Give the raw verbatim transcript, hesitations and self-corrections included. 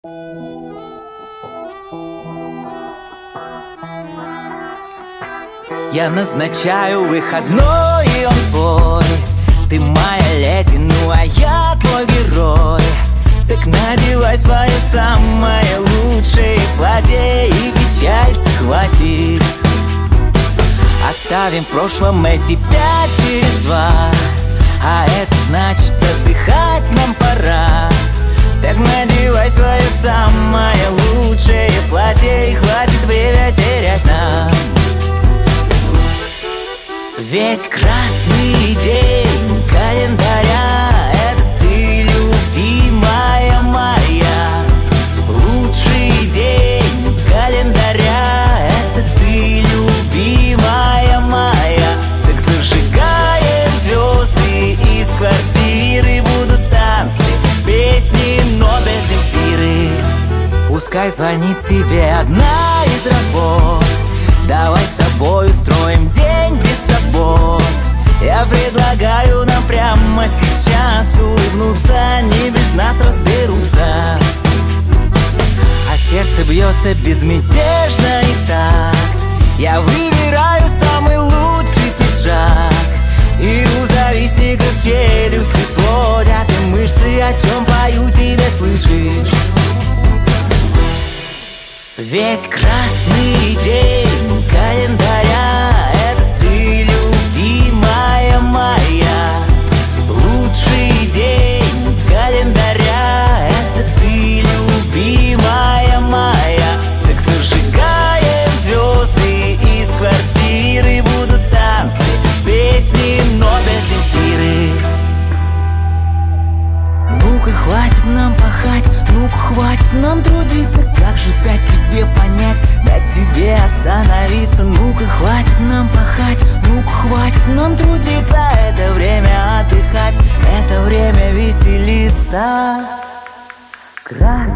Я назначаю выходной, и он твой. Ты моя леди, ну а я твой герой. Так надевай свое самое лучшее платье, и печаль схватит. Оставим в прошлом эти пять через два, а это значит, отдыхать нам пора. Так надевай свое самое лучшее платье, и хватит время терять нам. Ведь красный день календаря — это ты, любимая моя. Лучший день календаря — это ты, любимая моя. Так зажигаем звезды, из квартиры будут танцы, песни, но без Земфиры. Пускай звонит тебе одна из работ, давай с тобой устроим день без забот. Я предлагаю нам прямо сейчас улыбнуться, не без нас разберутся. А сердце бьется безмятежно и в такт. Я выбираю самый лучший пиджак, и у завистников челюсти сводят и мышцы, о чем пою тебе, слышишь? Ведь красный день календаря — это ты, любимая моя. Лучший день календаря — это ты, любимая моя. Так зажигаем звезды, из квартиры будут танцы, песни, но без Земфиры. Ну-ка, хватит нам пахать, ну-ка, хватит нам трудиться. Как же дать тебе понять, дать тебе остановиться? Ну-ка, хватит нам пахать, ну-ка, хватит нам трудиться. Это время отдыхать, это время веселиться. Красный